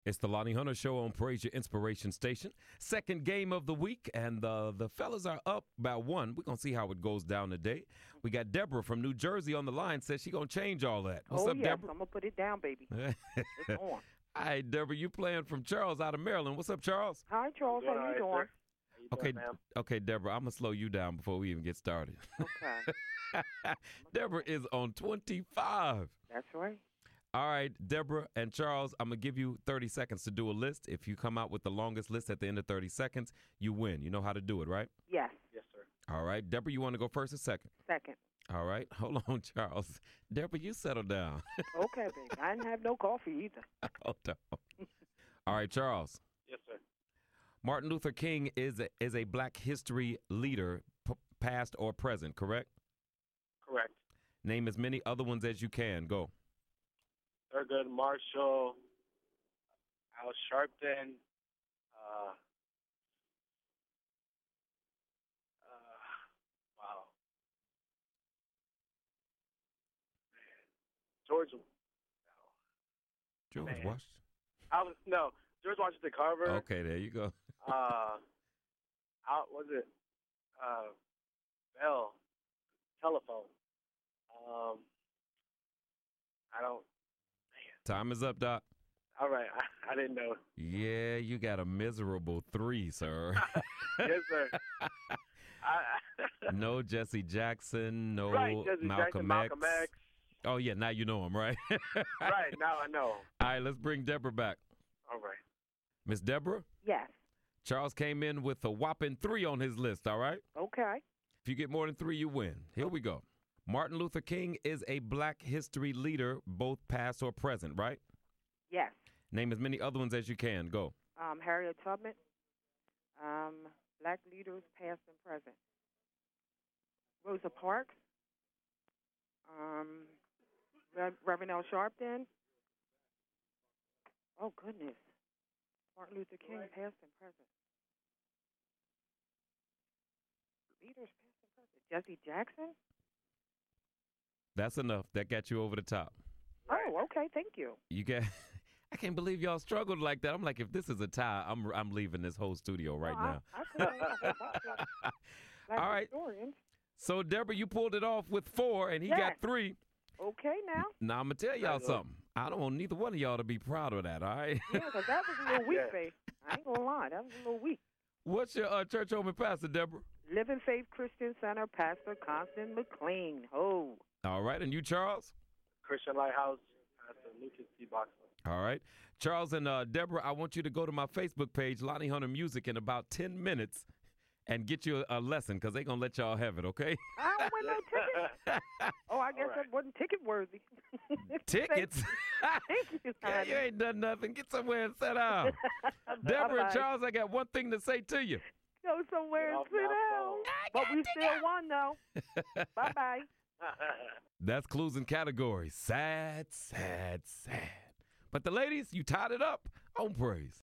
It's the Lonnie Hunter Show on Praise Your Inspiration Station. Second game of the week, and the fellas are up by one. We're going to see how it goes down today. We got Deborah from New Jersey on the line, says she's going to change all that. What's up, yes, Deborah? I'm going to put it down, baby. It's on. All right, Deborah, you playing from Charles out of Maryland. What's up, Charles? Hi, Charles. How you doing? Okay, Deborah, I'm going to slow you down before we even get started. Okay. Deborah is on 25. That's right. All right, Deborah and Charles, I'm going to give you 30 seconds to do a list. If you come out with the longest list at the end of 30 seconds, you win. You know how to do it, right? Yes. Yes, sir. All right. Deborah, you want to go first or second? Second. All right. Hold on, Charles. Deborah, you settle down. Okay, baby. I didn't have no coffee either. Hold on. All right, Charles. Yes, sir. Martin Luther King is a black history leader, past or present, correct? Correct. Name as many other ones as you can. Go. Thurgood Marshall, Al Sharpton, wow. George George Man. Washington. George Washington Carver. Okay, there you go. Was it Bell? Telephone. I don't. Time is up, Doc. All right, I didn't know. Yeah, you got a miserable 3, sir. Yes, sir. No Jesse Jackson, no Right, Jesse Malcolm Jackson, Malcolm X. Oh, yeah, now you know him, right? Right, now I know. All right, let's bring Deborah back. All right. Miss Deborah, Yes. Charles came in with a whopping 3 on his list, all right? Okay. If you get more than 3, you win. Here we go. Martin Luther King is a black history leader, both past or present, right? Yes. Name as many other ones as you can. Go. Harriet Tubman. Black leaders, past and present. Rosa Parks. Reverend Al Sharpton. Oh, goodness. Martin Luther King, past and present. Leaders, past and present. Jesse Jackson? That's enough. That got you over the top. Oh, okay. Thank you. You got. I can't believe y'all struggled like that. I'm like, if this is a tie, I'm leaving this whole studio right now. All right. Historians. So, Deborah, you pulled it off with 4, and he got 3. Okay, now. Now, I'm going to tell y'all something. I don't want neither one of y'all to be proud of that, all right? Yeah, because that was a little weak, babe. I ain't going to lie. That was a little weak. What's your church home and pastor, Deborah? Living Faith Christian Center, Pastor Constant McLean. Oh. All right. And you, Charles? Christian Lighthouse, Pastor Lucas T. Boxler. All right. Charles and Deborah, I want you to go to my Facebook page, Lonnie Hunter Music, in about 10 minutes and get you a lesson because they're going to let y'all have it, okay? I don't win no tickets. Oh, I guess that wasn't ticket worthy. Tickets? Thank you, Yeah, you ain't done nothing. Get somewhere and sit down. Deborah and Charles, I got one thing to say to you. Go somewhere and sit down. But we still won, though. Bye-bye. That's clues and categories. Sad, sad, sad. But the ladies, you tied it up on Praise.